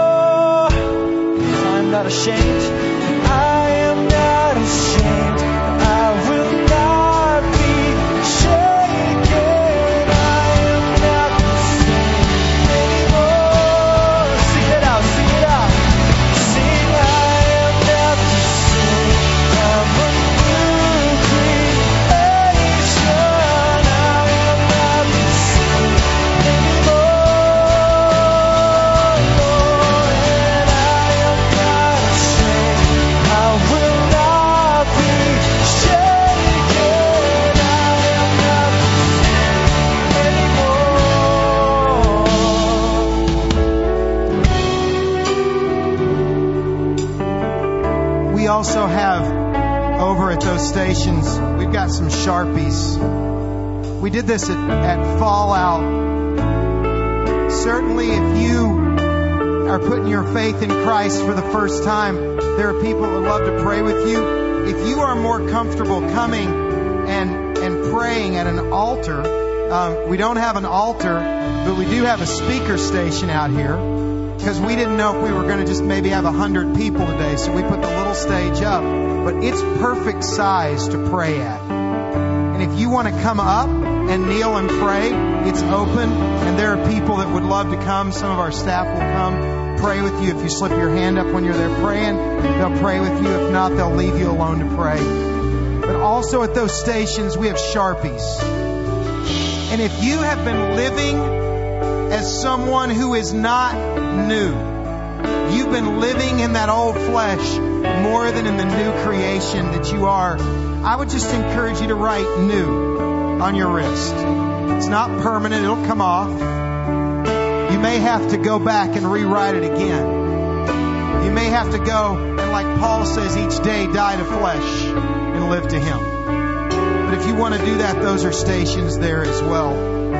Speaker 3: I'm not ashamed. I am not ashamed. I will not be shaken. I am not the same anymore. Sing it out, sing it out. Sing, I am not the same. I'm a new creation. I am not the same anymore. And I am not ashamed. I will not be shaken. I am not the same anymore.
Speaker 1: We also have over at those stations, we've got some Sharpies. We did this at, at Fallout. Certainly if you are putting your faith in Christ for the first time, there are people that would love to pray with you. If you are more comfortable coming and and praying at an altar, um, we don't have an altar, but we do have a speaker station out here because we didn't know if we were going to just maybe have a hundred people today, so we put the little stage up. But it's perfect size to pray at. And if you want to come up and kneel and pray, it's open, and there are people that would love to come. Some of our staff will come pray with you. If you slip your hand up when you're there praying, they'll pray with you. If not, they'll leave you alone to pray. But also at those stations, we have Sharpies. And if you have been living as someone who is not new, you've been living in that old flesh more than in the new creation that you are, I would just encourage you to write new on your wrist. It's not permanent. It'll come off. You may have to go back and rewrite it again. You may have to go and, like Paul says, each day die to flesh and live to Him. But if you want to do that, those are stations there as well.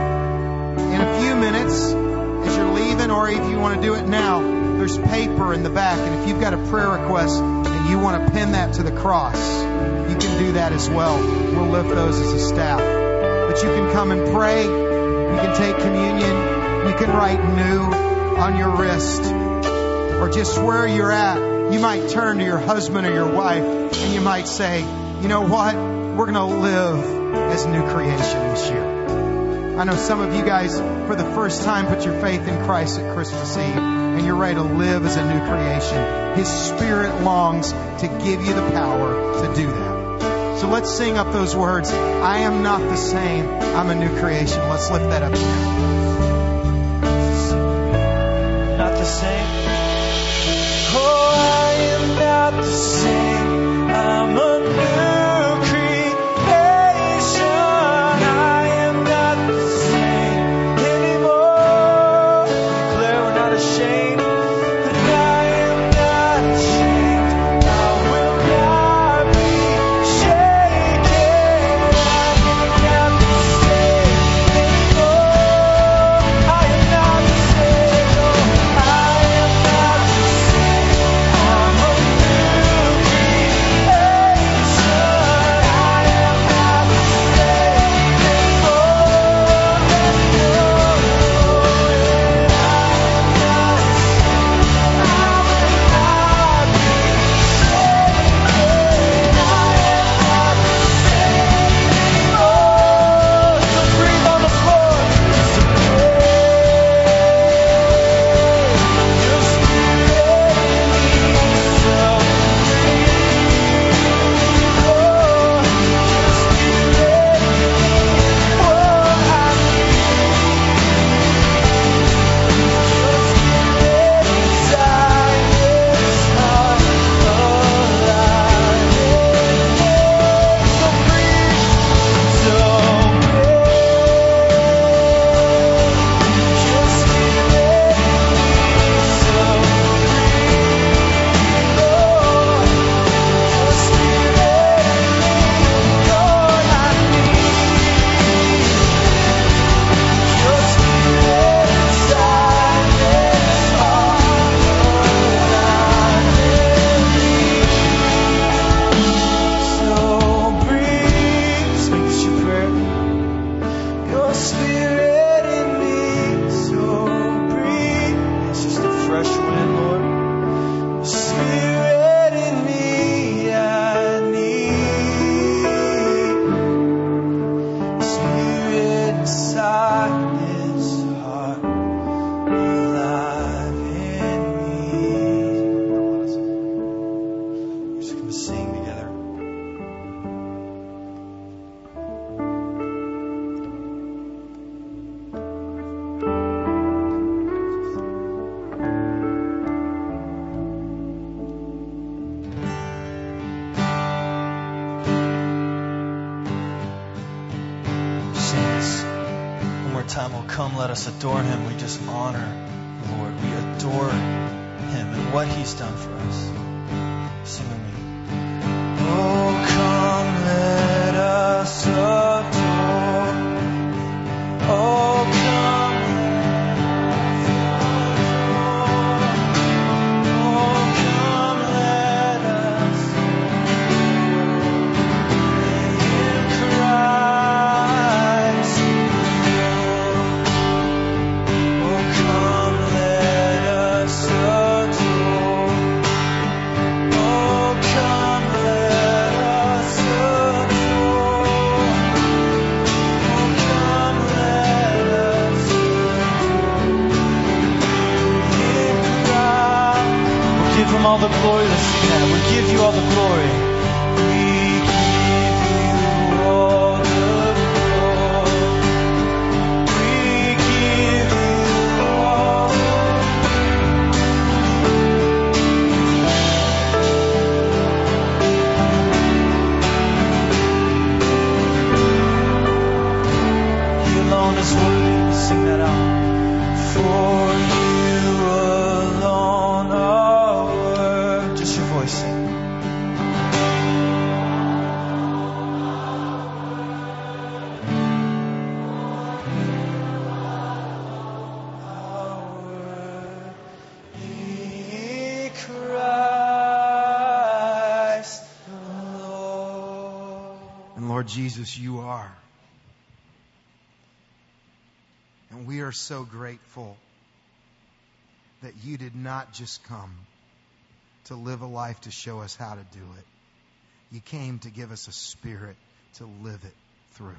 Speaker 1: In a few minutes, as you're leaving, or if you want to do it now, there's paper in the back. And if you've got a prayer request and you want to pin that to the cross, you can do that as well. We'll lift those as a staff. But you can come and pray. You can take communion. You can write new on your wrist. Or just where you're at, you might turn to your husband or your wife and you might say, you know what? We're going to live as new creation this year. I know some of you guys, for the first time, put your faith in Christ at Christmas Eve, and you're ready to live as a new creation. His Spirit longs to give you the power to do that. So let's sing up those words. I am not the same. I'm a new creation. Let's lift that up now.
Speaker 3: Not the same. Oh, I am not the same. I'm a new creation. I am not the same anymore. Declare we're not ashamed. And I am not ashamed. I will not be shaken. I am not the same anymore. I am not the same. Oh, I am not the same. I'm a new creation. time will come, let us adore him. We just honor the Lord. We adore him and what he's done for us. Sing with me. Oh, come, let us adore. Oh, come, oh, come, let us in Christ. Oh, come, let us adore. Oh, come, let us adore. Oh, come, let us adore. We'll give him all the glory that's in that. We'll give you all the glory. We give you all the glory. We give you all the He alone is worthy. Sing that out. For you alone are worthy. Just your voice, sing. Worthy Christ the Lord.
Speaker 1: And Lord Jesus, you are. And we are so grateful that you did not just come to live a life to show us how to do it. You came to give us a spirit to live it through.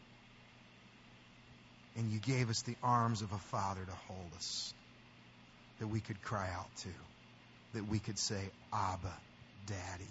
Speaker 1: And you gave us the arms of a Father to hold us, that we could cry out to, that we could say, Abba, Daddy.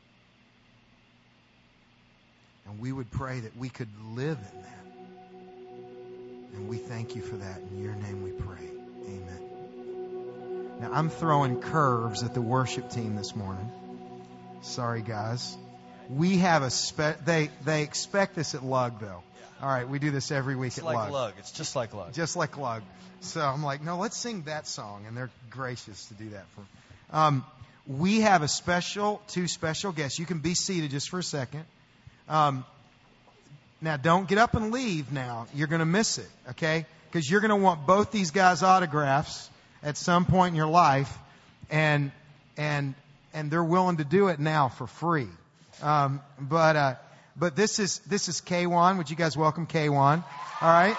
Speaker 1: And we would pray that we could live in that. And we thank you for that. In your name we pray. Amen. Now, I'm throwing curves at the worship team this morning. Sorry, guys. We have a spe- they they expect this at Lug, though. All right, we do this every week
Speaker 3: It's
Speaker 1: at
Speaker 3: like
Speaker 1: Lug.
Speaker 3: Lug. It's just like Lug.
Speaker 1: Just like Lug. So I'm like, no, let's sing that song. And they're gracious to do that for me. Um, we have a special, two special guests. You can be seated just for a second. Um, now, don't get up and leave now. You're going to miss it, okay? Because you're going to want both these guys' autographs at some point in your life. And and and they're willing to do it now for free. Um, but uh, but this is this is K one. Would you guys welcome K one? All right.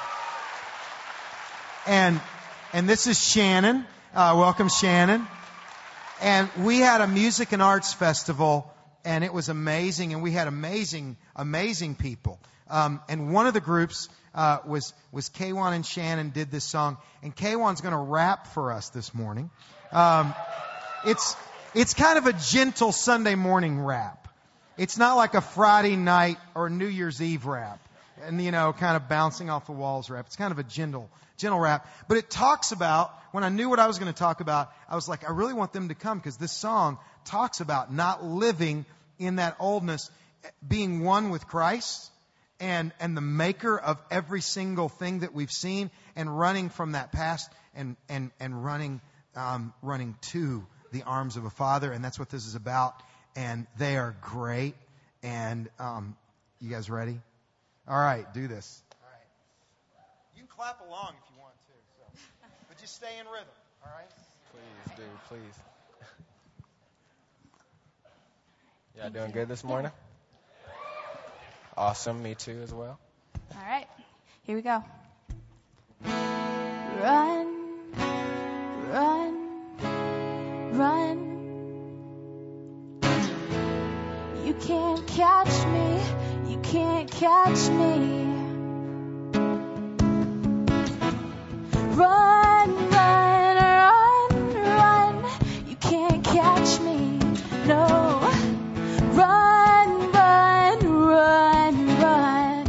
Speaker 1: And and this is Shannon. Uh, welcome, Shannon. And we had a music and arts festival, and it was amazing. And we had amazing, amazing people. Um, and one of the groups uh, was was K one and Shannon did this song. And K one's going to rap for us this morning. Um, it's it's kind of a gentle Sunday morning rap. It's not like a Friday night or New Year's Eve rap, and you know, kind of bouncing off the walls rap. It's kind of a gentle, gentle rap. But it talks about, when I knew what I was going to talk about, I was like, I really want them to come, because this song talks about not living in that oldness, being one with Christ and and the maker of every single thing that we've seen, and running from that past and and and running um, running to the arms of a Father. And that's what this is about. And they are great. And um, you guys ready? All right, do this. All right. You can clap along if you want to, so. But just stay in rhythm. All right.
Speaker 4: Please do, please. Y'all doing good this morning? Awesome, me too as well.
Speaker 5: All right, here we go. Run, run, run. You can't catch me, you can't catch me. Run, run, run, run. You can't catch me, no. Run, run, run, run.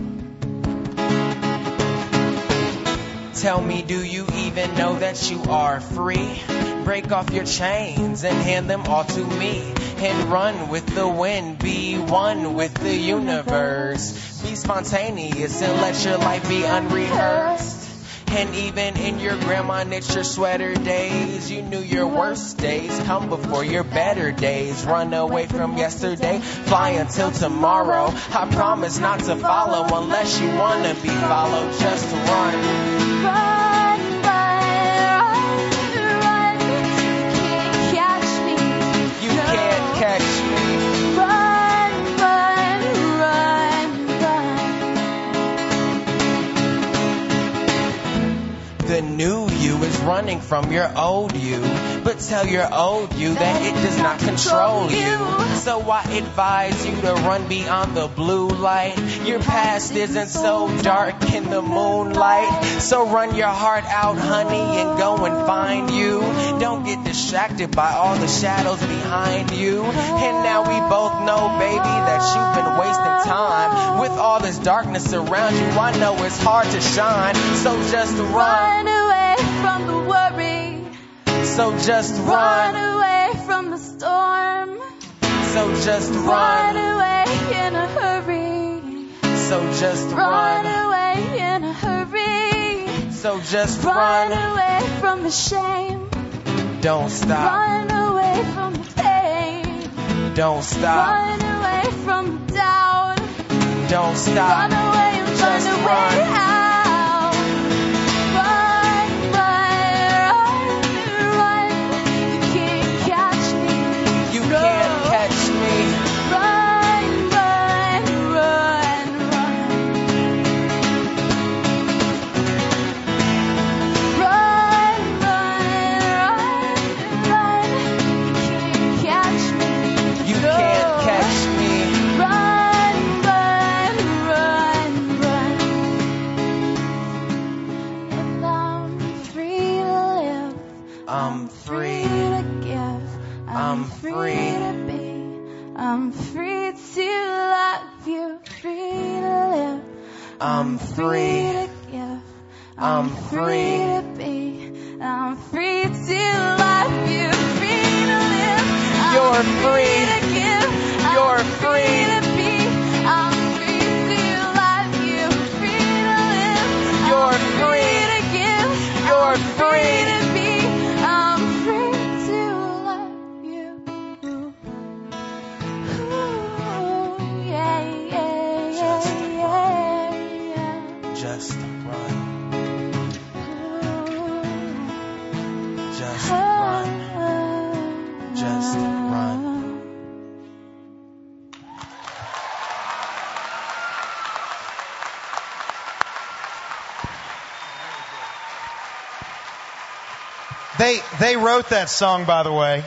Speaker 4: Tell me, do you even know that you are free? Break off your chains and hand them all to me. and run with the wind. Be one with the universe. Be spontaneous and let your life be unrehearsed. And even in your grandma knit your sweater days, you knew your worst days come before your better days. Run away from yesterday, fly until tomorrow. I promise not to follow unless you wanna be followed. Just run.
Speaker 5: Run, run, run, run. You can't catch me.
Speaker 4: You
Speaker 5: No.
Speaker 4: can't catch me.
Speaker 5: Run, run, run, run.
Speaker 4: The new you is running from your old you, but tell your old you that it does not control you. So I advise you to run beyond the blue light. Your past isn't so dark in the moonlight. So run your heart out, honey, and go and find you. Don't get distracted by all the shadows behind you. And now we both know, baby, that you've been wasting time. With all this darkness around you, I know it's hard to shine. So just run.
Speaker 5: Run away from the worry.
Speaker 4: So just
Speaker 5: Run
Speaker 4: run.
Speaker 5: away from the storm.
Speaker 4: So just
Speaker 5: Run
Speaker 4: run.
Speaker 5: away in a hurry.
Speaker 4: So just
Speaker 5: Run
Speaker 4: run.
Speaker 5: away in a hurry.
Speaker 4: So just
Speaker 5: Run
Speaker 4: run.
Speaker 5: away from the shame.
Speaker 4: Don't stop.
Speaker 5: Run away from the pain.
Speaker 4: Don't stop.
Speaker 5: Run away from the doubt.
Speaker 4: Don't
Speaker 5: Run
Speaker 4: stop.
Speaker 5: away and
Speaker 4: Just
Speaker 5: run away
Speaker 4: run.
Speaker 5: out. Run, run, run, run. You can't catch me.
Speaker 4: You
Speaker 5: No.
Speaker 4: can't catch me.
Speaker 5: Run, run, run, run. Run, run, run, run. You can't catch me.
Speaker 4: You
Speaker 5: No.
Speaker 4: can't catch me.
Speaker 5: Run, run, run, run. If I'm free to live,
Speaker 4: I'm free.
Speaker 5: to give,
Speaker 4: I'm
Speaker 5: free
Speaker 4: free.
Speaker 5: to be, I'm free to love you, free to live,
Speaker 4: I'm free.
Speaker 5: to give,
Speaker 4: I'm free.
Speaker 5: to be, I'm free to love you, free to live, I'm
Speaker 4: You're free.
Speaker 5: to give, I'm
Speaker 4: You're
Speaker 5: free
Speaker 4: free.
Speaker 5: to be, I'm free to love you, free to live,
Speaker 4: You're
Speaker 5: I'm
Speaker 4: free.
Speaker 5: to give,
Speaker 4: You're
Speaker 5: I'm
Speaker 4: free.
Speaker 5: to be, I'm free to love you. Ooh, yeah, yeah,
Speaker 4: Just
Speaker 5: yeah, yeah,
Speaker 4: Just run.
Speaker 5: yeah.
Speaker 4: Just run. Just run.
Speaker 1: They, they wrote that song, by the way.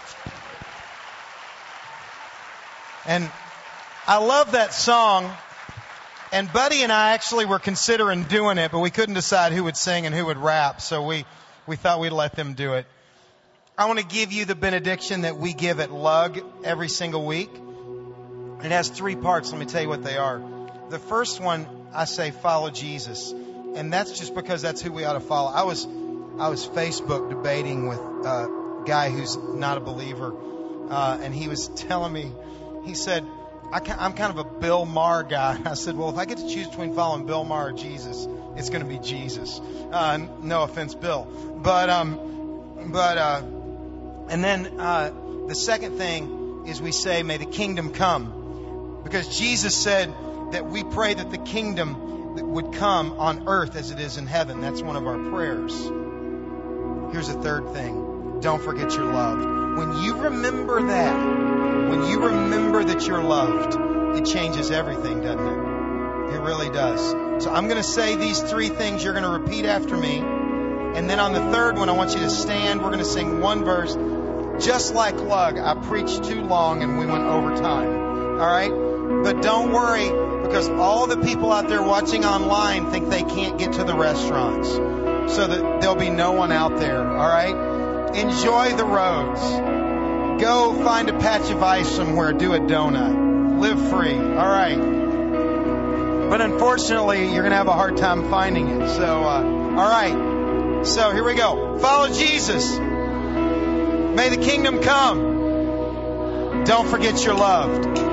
Speaker 1: And I love that song. And Buddy and I actually were considering doing it, but we couldn't decide who would sing and who would rap. So we, we thought we'd let them do it. I want to give you the benediction that we give at Lug every single week. It has three parts. Let me tell you what they are. The first one, I say, follow Jesus. And that's just because that's who we ought to follow. I was, I was Facebook debating with a guy who's not a believer. Uh, and he was telling me, he said, I ca- I'm kind of a Bill Maher guy. I said, well, if I get to choose between following Bill Maher or Jesus, it's going to be Jesus. Uh, no offense, Bill. But, um, but, uh, and then, uh, the second thing is we say, may the kingdom come. Because Jesus said that we pray that the kingdom would come on earth as it is in heaven. That's one of our prayers. Here's a third thing. Don't forget you're loved. When you remember that, when you remember that you're loved, it changes everything, doesn't it? It really does. So I'm going to say these three things. You're going to repeat after me. And then on the third one, I want you to stand. We're going to sing one verse. Just like Lug, I preached too long and we went over time. All right? But don't worry, because all the people out there watching online think they can't get to the restaurants. So that there'll be no one out there. All right? Enjoy the roads. Go find a patch of ice somewhere. Do a donut. Live free. All right. But unfortunately, you're going to have a hard time finding it. So, uh, all right. So here we go. Follow Jesus. May the kingdom come. Don't forget you're loved.